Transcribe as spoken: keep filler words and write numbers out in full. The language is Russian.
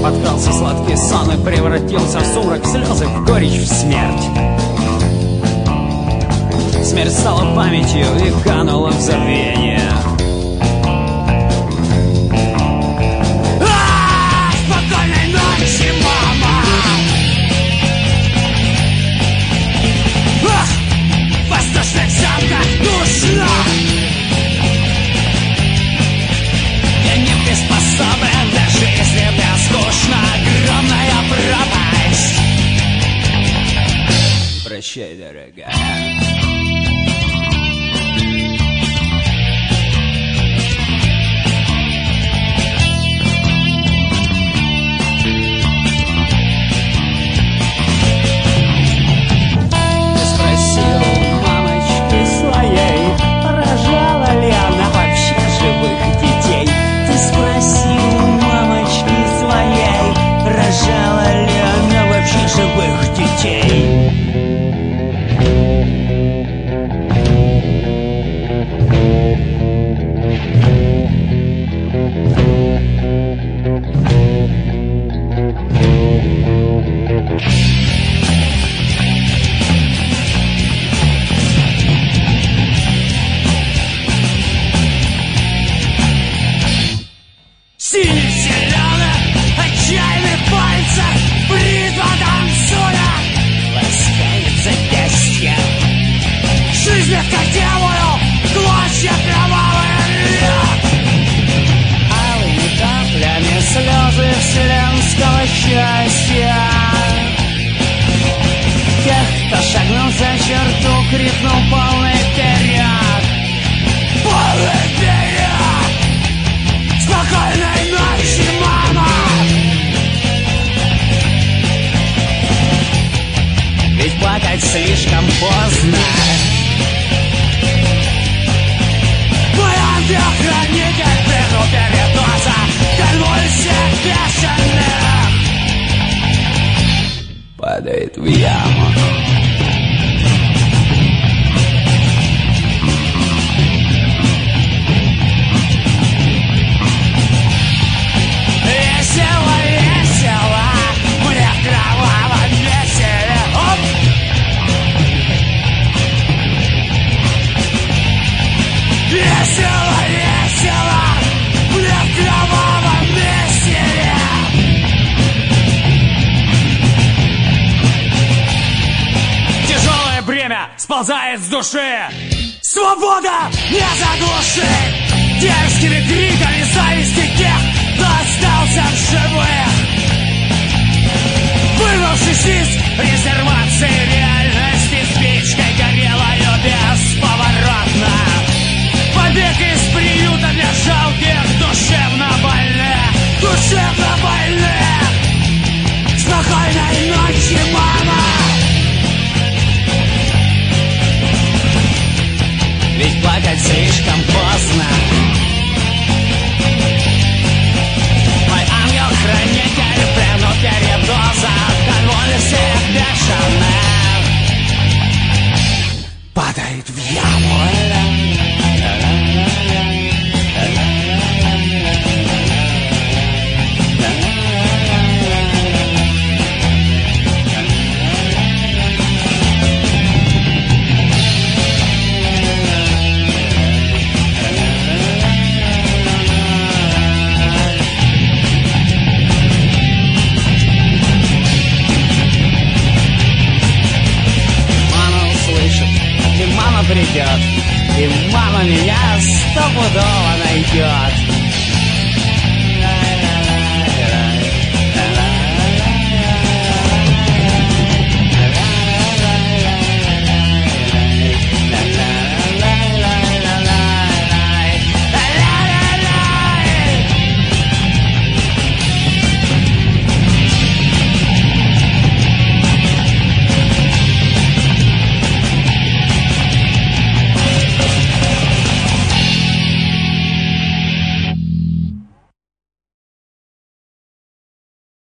подкрался сладкий сон и превратился в сумрак, в слезы, в горечь, в смерть. Смерть стала памятью и канула в забвение. А-а-а! Спокойной ночи, мама! Ах! В воздушных замках душно! Я не приспособлен, даже если мне скучно. Огромная пропасть. Прощай, дорогая. Живых детей. Синий-зеленый, отчаянный пальцы, бритва танцуя, ласкает запястья. Жизнь как дьяволу, клочья кровавые льет. Алыми каплями слезы вселенского счастья. Тех, кто шагнул за черту, крикнул полный вперед. Полный вперед! Спокойной ночи, мама! Ведь плакать слишком поздно. Мой ангел-хранитель прыгнул передоза, конвульсия бешеных, падает в яму. Весело, весело, мне в кровавом месиве. Оп! Весело, весело, мне в кровавом месиве. Тяжелое бремя сползает с души. Свобода не заглушит дерзкими криками зависти тех, кто остался в живых. Вырвавшись из резервации реальности, спичкой горелою бесповоротно. Побег из приюта для жалких душевно больных, душевно больных. Спокойной ночи, мама! Ведь плакать слишком поздно. Мой ангел-хранитель прыгнул передоза, конвульсиях бешеных, падает в яму. Придет, и мама меня стопудово найдет.